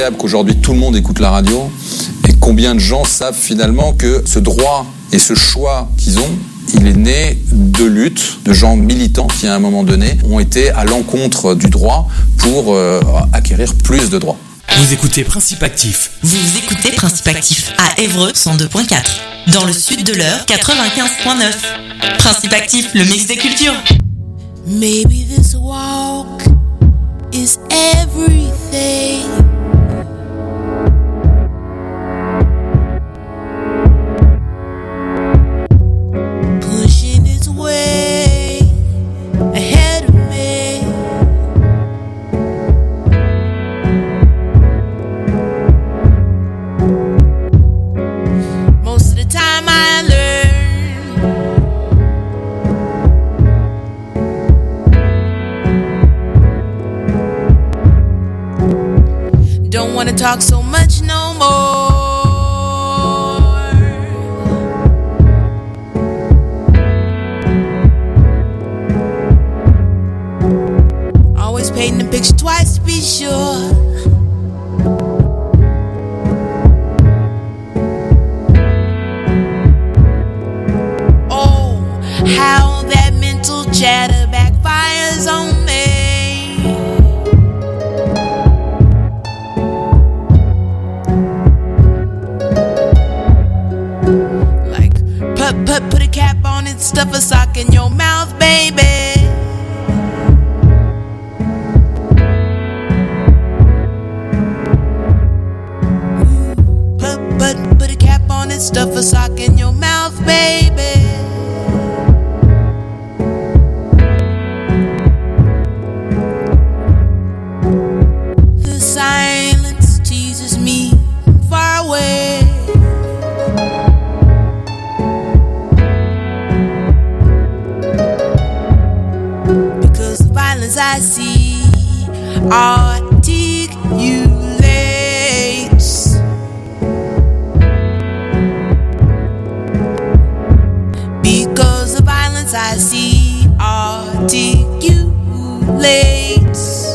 incroyable qu'aujourd'hui tout le monde écoute la radio et combien de gens savent finalement que ce droit et ce choix qu'ils ont, il est né de luttes, de gens militants qui à un moment donné ont été à l'encontre du droit pour acquérir plus de droits. Vous écoutez Principe Actif. Vous écoutez Principe Actif à Évreux 102.4. Dans le sud de l'Eure 95.9. Principe Actif, le mix des cultures. Maybe this walk is everything. Pushing its way ahead of me. Most of the time I learn. Don't wanna talk so much no more. Always painting the picture twice to be sure. Oh, how that mental chatter backfires on me. Like, put a cap on it, stuff a sock in your mouth, baby. Put a cap on it, stuff a sock in your mouth, baby. The silence teases me far away. Because the violence I see articulates. Because the violence I see articulates.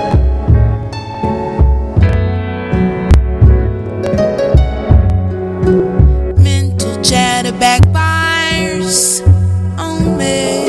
Mental chatter backfires on me.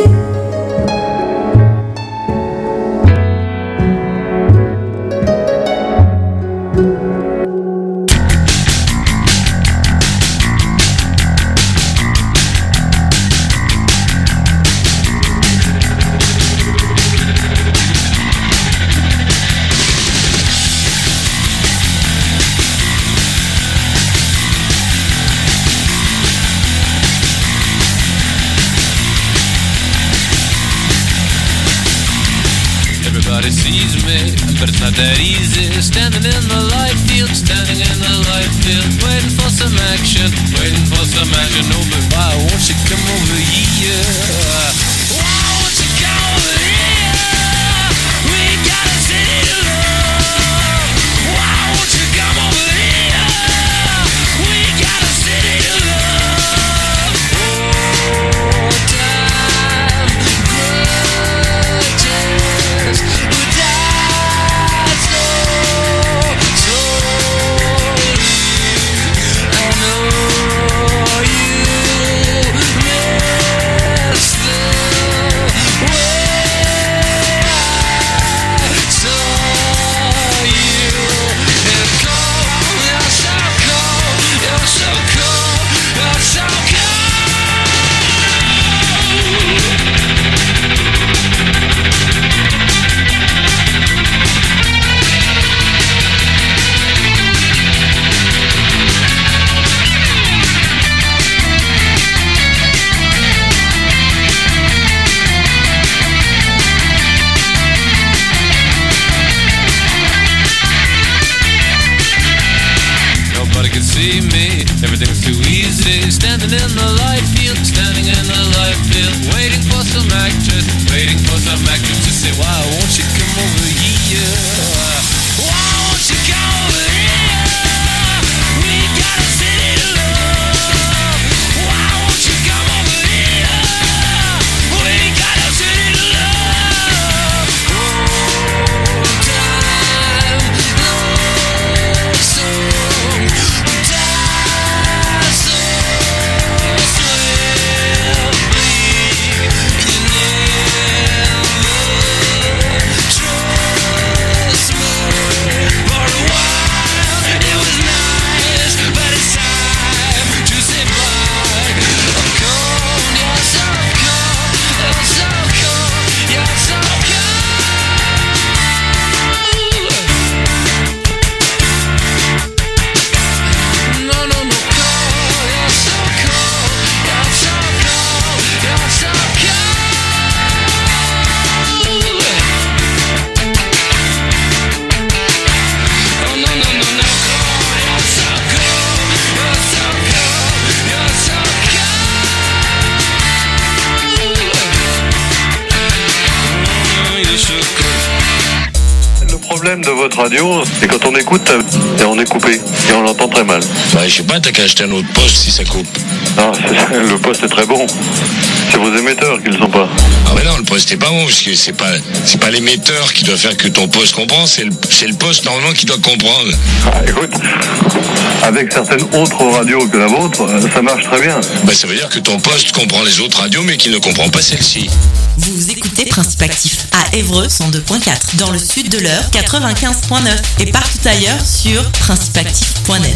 Everybody sees me, but it's not that easy. Standing in the light field, standing in the light field, waiting for some action, waiting for some action. Oh, but why won't you come over here? Why won't you come over here? We got a city to love. Why won't you come over here? We got a city to love. Oh, time grudges. We die so slowly. I know you miss the way I saw you. And cold, you're so cold, you're so cold, you're so cold. Nobody can see me, everything's too easy. Standing in the light field, standing in the light field, waiting for some actress, waiting for some actress to say, why won't you come over here? Why won't you come over here? We got a city to love. Why won't you come over here? We got a city to love. Oh, time, Lord. problème de votre radio, c'est quand on écoute et on est coupé et on l'entend très mal. Bah, je sais pas, t'as qu'à acheter un autre poste si ça coupe. Non, le poste est très bon. C'est vos émetteurs qui ne le sont pas. Ah mais non, le poste est pas bon, parce que c'est pas l'émetteur qui doit faire que ton poste comprend, c'est le poste normalement qui doit comprendre. Ah, écoute, avec certaines autres radios que la vôtre, ça marche très bien. Bah ça veut dire que ton poste comprend les autres radios mais qu'il ne comprend pas celle-ci. Vous écoutez Principe Actif à Évreux 102.4, dans le sud de l'Eure 95.9 et partout ailleurs sur principeactif.net.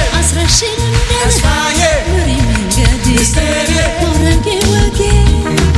Orang ke wage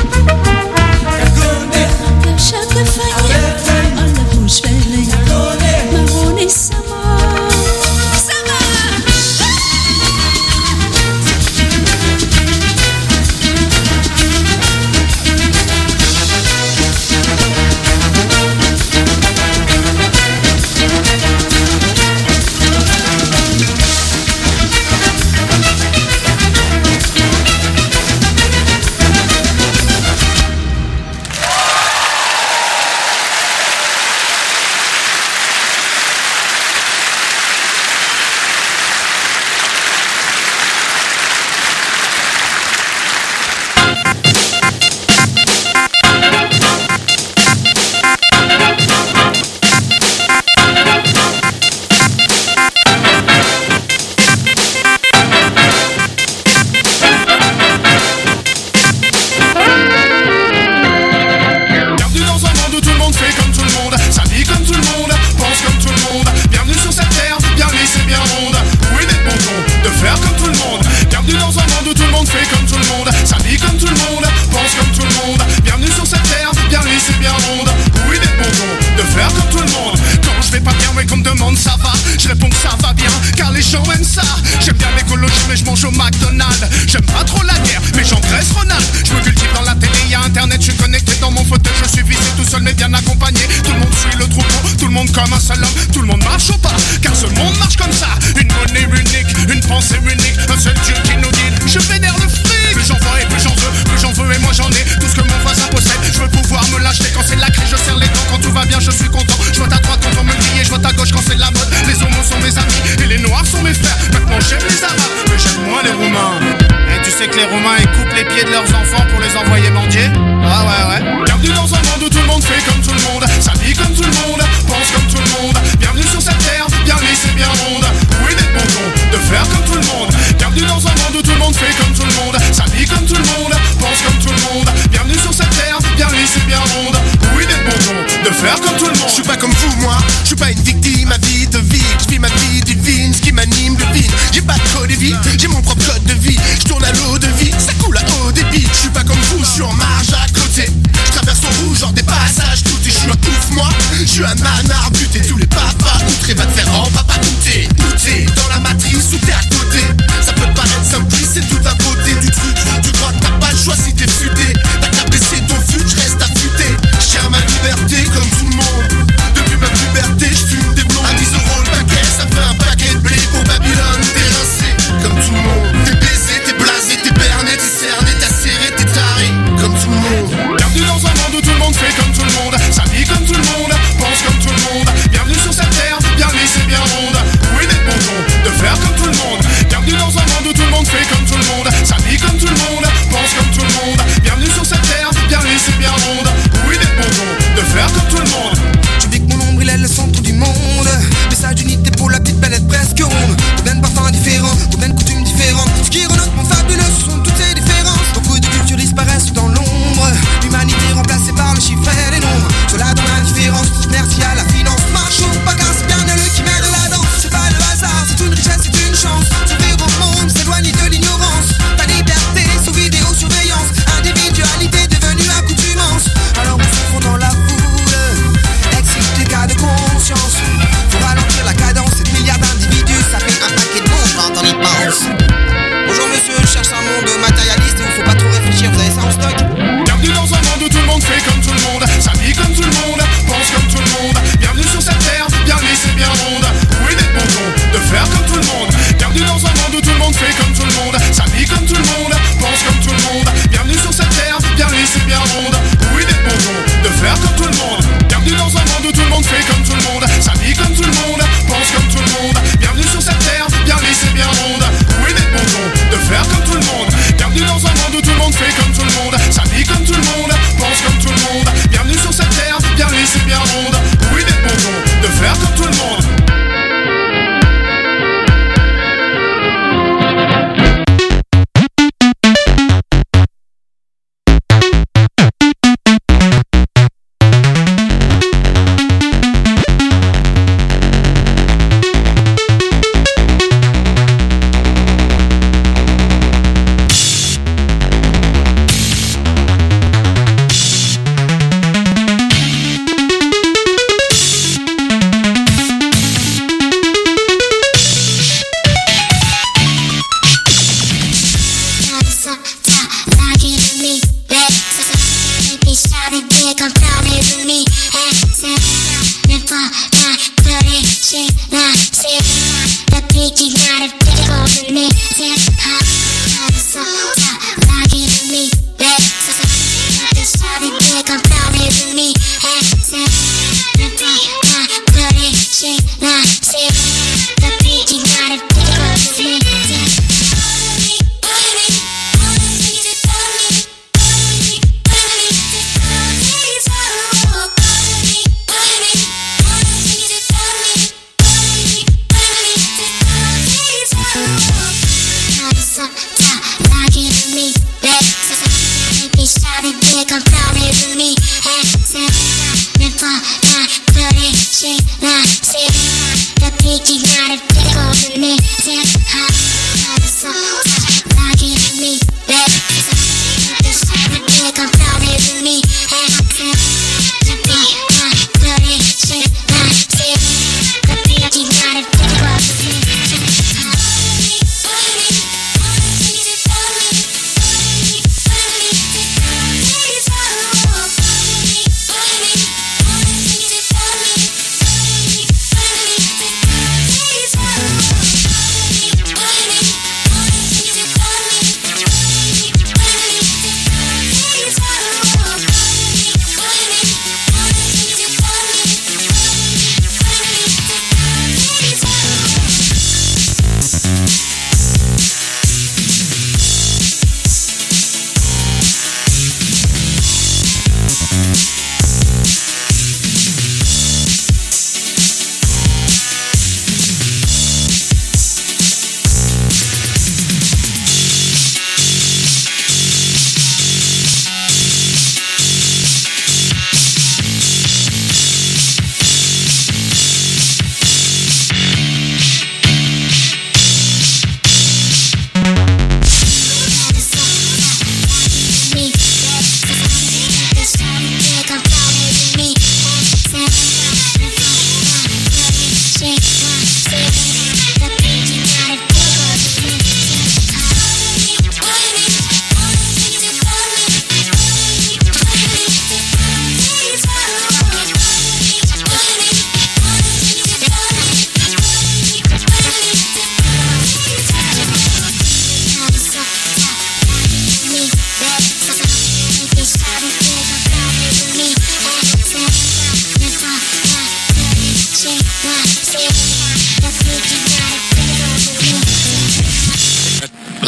Je réponds que ça va bien, car les gens aiment ça. J'aime bien l'écologie mais je mange au McDonald's. J'aime pas trop la guerre mais j'engraisse Ronald. Je me cultive dans la télé, y'a internet, je suis connecté dans mon fauteuil. Je suis vissé tout seul mais bien accompagné. Tout le monde suit le troupeau, tout le monde comme un seul homme. Tout le monde marche au pas, car ce monde marche comme ça. Une monnaie unique, une pensée unique, un seul Dieu qui nous guide. Je vénère le fric, plus j'en vois et plus j'en veux et moi j'en ai. Tout ce que mon voisin possède, je veux pouvoir me lâcher. Quand c'est la crise je serre les dents, quand tout va bien je suis content. Je vois ta droite quand on me grille, je vois ta gauche quand c'est la mode. Les homos sont mes amis et les noirs sont mes frères. Maintenant j'aime les arabes, mais j'aime moins les roumains. Et tu sais que les roumains ils coupent les pieds de leurs enfants pour les envoyer mendier. Ah ouais. Bienvenue dans un monde où tout le monde fait comme tout le monde, s'habille comme tout le monde, pense comme tout le monde. Bienvenue sur cette terre, bien lisse et bien ronde. Oui d'être bon ton, de faire comme tout le monde. Bienvenue dans un monde où tout le monde fait comme tout le monde, s'habille comme tout le monde, pense comme tout le monde. Bienvenue sur cette terre, bien lisse et bien ronde. Oui d'être bon ton, de faire comme tout le monde. Je suis pas comme vous moi, je suis pas une victime à vie de vie. Je vis ma vie divine, ce qui m'anime devine. J'ai pas de code de vie, j'ai mon propre code de vie. Je tourne à l'eau de vie, ça coule à haut débit. Je suis pas comme vous, je suis en marge à côté. Je traverse au rouge, genre des passages tout et je suis un ouf moi. Je suis un nanar buté, tous les papas outrés va te faire en papa goûter. Goûter dans la matrice ou t'es à côté. Ça peut paraître simpliste, c'est tout à côté du truc. Tu crois que t'as pas le choix si t'es futé. T'as qu'à baisser ton fut, je reste affûté. J'aime ma liberté comme tout le monde. Depuis ma puberté, je fume des blonds. À 10 € le paquet, ça fait un paquet de blé pour Babylone. T'es rincé comme tout le monde. T'es baisé, t'es blasé, t'es berné, t'es cerné, t'as serré, t'es taré comme tout le monde. Bienvenue dans un monde où tout le monde fait comme tout le monde, s'habille comme tout le monde, pense comme tout le monde. Bienvenue sur cette terre, bien lisse et bien ronde. Oui d'être bon ton, de faire comme tout le monde. Bienvenue dans un monde où tout le monde fait comme tout le monde, s'habille comme tout le monde, pense comme tout le monde. Bienvenue sur cette terre, bien lisse et bien ronde. Oui d'être bon ton, de faire comme tout le monde. Tu dis que mon nombril est le centre du monde. Message d'unité pour la petite planète presque ronde. Combien de parfums différents, combien de coutumes différentes. Ce qui renote mon fabuleux, ce sont toutes ces différences. Beaucoup de cultures disparaissent dans l'ombre. L'humanité remplacée par le chiffre et les nombres. Cela dans l'indifférence, merci à la finance. Marche ou pas car c'est bien le qui mène la danse. C'est pas le hasard, c'est une richesse, c'est une chance. S'ouvrir au monde, s'éloigner de l'ignorance. Ta liberté sous vidéosurveillance. Individualité devenue accoutumance. Alors on se fond dans la foule. Excite les cas de conscience. Faut ralentir la cadence, 7 milliards d'individus, ça fait un paquet de monde quand on y pense. Bonjour monsieur, je cherche un monde matérialiste où faut pas trop réfléchir, vous avez ça en stock? Bienvenue dans un monde où tout le monde fait comme tout le monde, s'habille comme tout le monde, pense comme tout le monde. Bienvenue sur cette terre, bien lisse et bien ronde. Oui d'être bon ton, de faire comme tout le monde. Bienvenue dans un monde où tout le monde fait comme tout le monde, s'habille comme tout le monde, pense comme tout le monde. Bienvenue sur cette terre, bien lisse et bien ronde. Oui d'être bon ton, de faire comme tout le monde. Bienvenue dans un monde où tout le monde fait comme tout le monde, s'habille comme tout le monde, pense comme tout le monde. Bienvenue sur cette terre, bien lisse et bien ronde. Oui d'être bon ton, de faire comme tout le monde. Bienvenue dans un monde où tout le monde fait comme tout le monde, s'habille comme tout le monde, pense comme tout le monde. Bienvenue sur cette terre, bien lisse et bien ronde. Oui d'être bon ton, de faire comme tout le monde.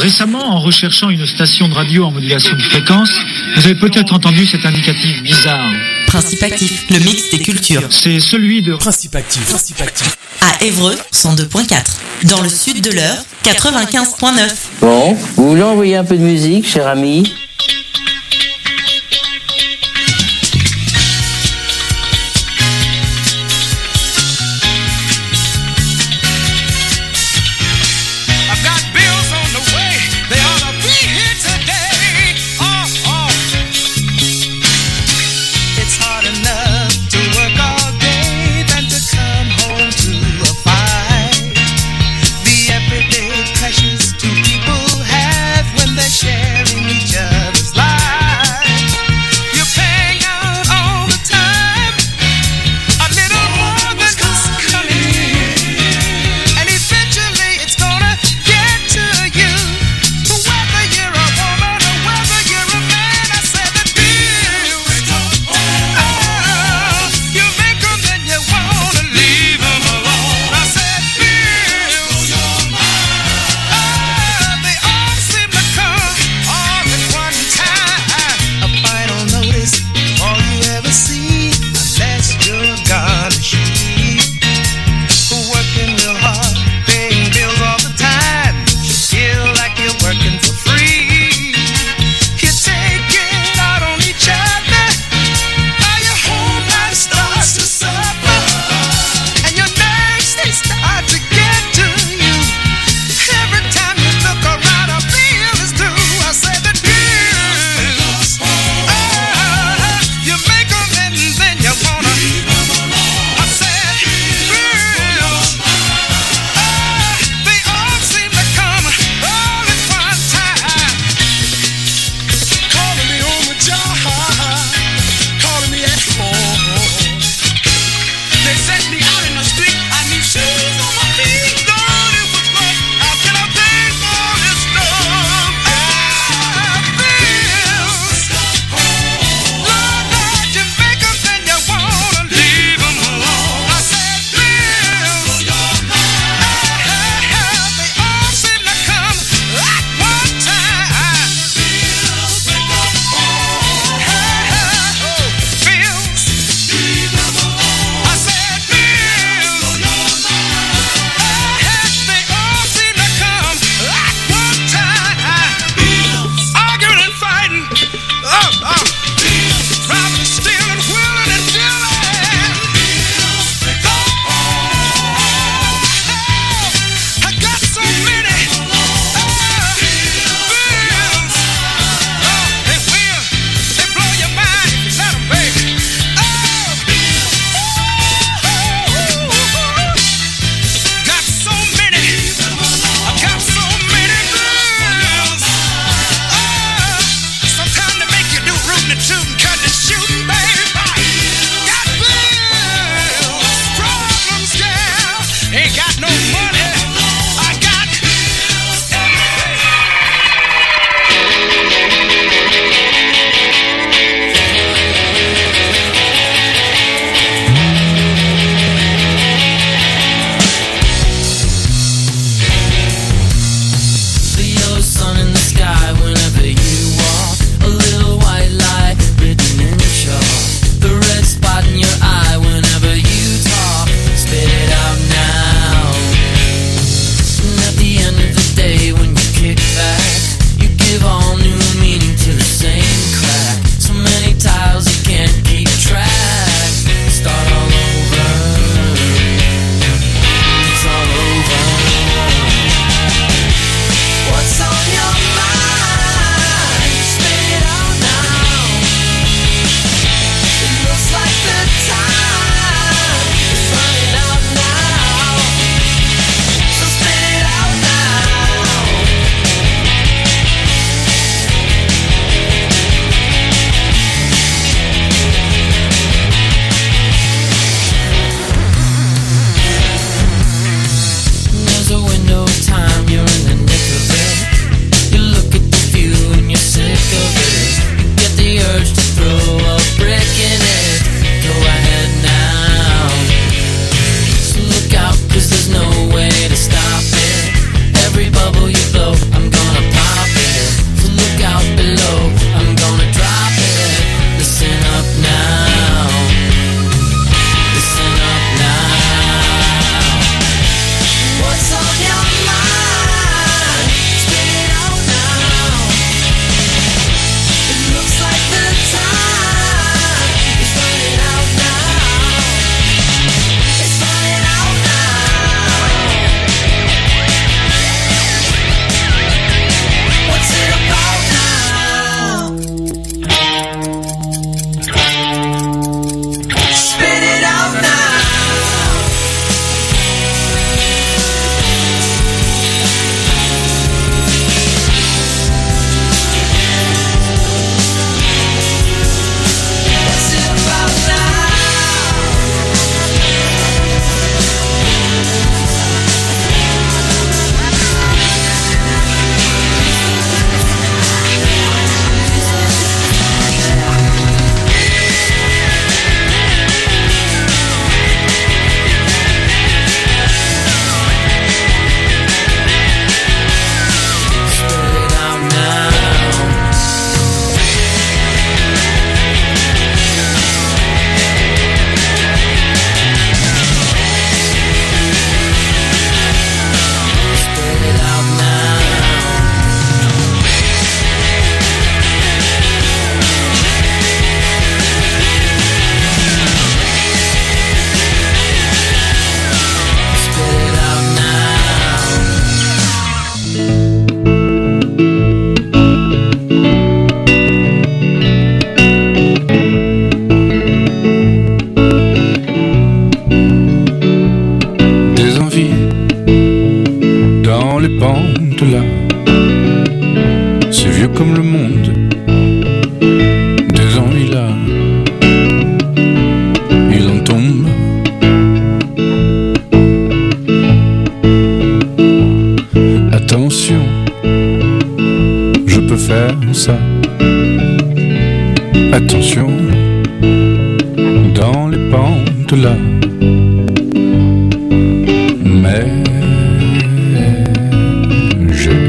Récemment, en recherchant une station de radio en modulation de fréquence, vous avez peut-être entendu cet indicatif bizarre. Principe Actif, le mix des cultures. C'est celui de Principe Actif. À Évreux, 102.4. Dans le sud de l'Eure, 95.9. Bon, vous voulez envoyer un peu de musique, cher ami ? Sharing each other's lives. You're paying out all the time, a little more than just coming in, and eventually it's gonna get to you. Whether you're a woman or whether you're a man, I said the bills. Oh, you make them then you wanna leave them alone. I said bills. They all seem to come all at one time. A final notice, all you ever see, unless you're a garnish. Working real hard, paying bills all the time. You feel like you're working for free. You take it out on each other. Now your whole life starts to suffer, and your nerves, they start to get to you. Every time you look around, a bill is due. I said the bills. You make them and then you wanna leave them alone. I said bills. They all seem to come all at one time. Calling me on the job, calling me at home. They sent me out in the street. I need shoes on my feet. Lord, it was rough. How can I pay for this stuff? Bills. Lord, you make them, then you wanna leave them alone. I said bills. They all seem to come at one time. Bills. I said bills. They all seem to come at one time. Arguing and fighting. Robbing, stealing, wheeling and dealing. I got so many bills. They will. They blow your mind if you let 'em, baby. Got so many. I got so many bills. Sometimes they make you do rootin' and tootin', cuttin' and shootin', baby. Got bills, problems, yeah. Ain't got no money. I got everything. The yellow sun in the sky whenever you walk. A little white light written in your chalk. The red spot in your eye whenever you talk. Spit it out now. là, c'est vieux comme le monde, 2 ans il a, il en tombe. Attention, je peux faire ça. Attention, dans les pentes là. Mais j'ai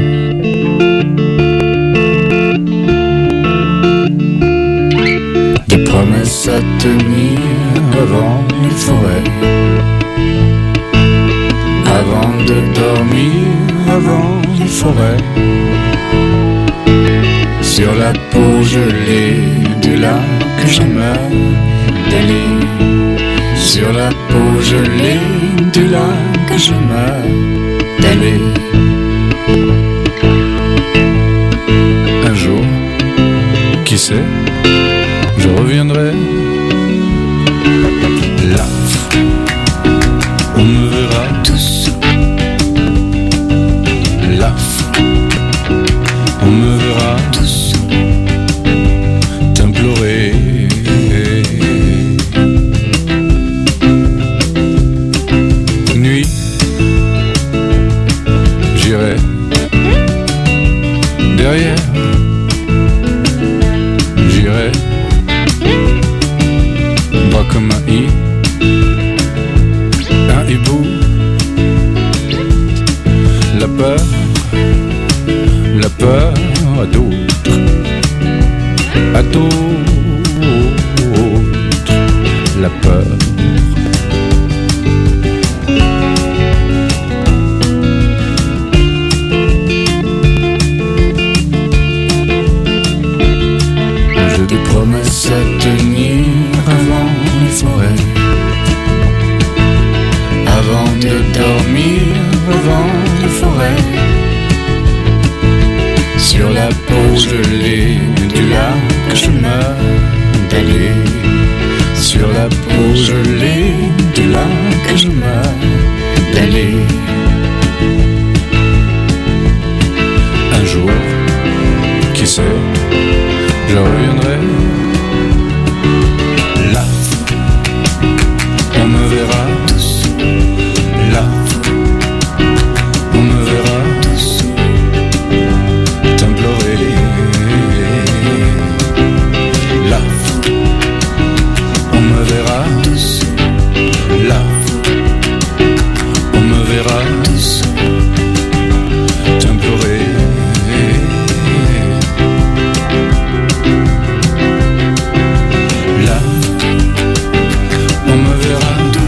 des promesses à tenir avant les forêts, avant de dormir, avant les forêts. Sur la peau gelée du lac j'aimerais d'aller. Sur la peau gelée du lac j'aimerais d'aller. Un jour, qui sait, je reviendrai là. On me verra tous là. On me verra tous t'implorer. Nuit, j'irai derrière. J'irai bras comme un i, un hibou. La peur à d'autres, la peur. J'ai des promesses à tenir avant les forêts, avant de dormir, avant les forêts. Sur la peau gelée du lac je meurs d'aller. Sur la peau gelée du lac je meurs d'aller. Un jour, qui sait, je reviendrai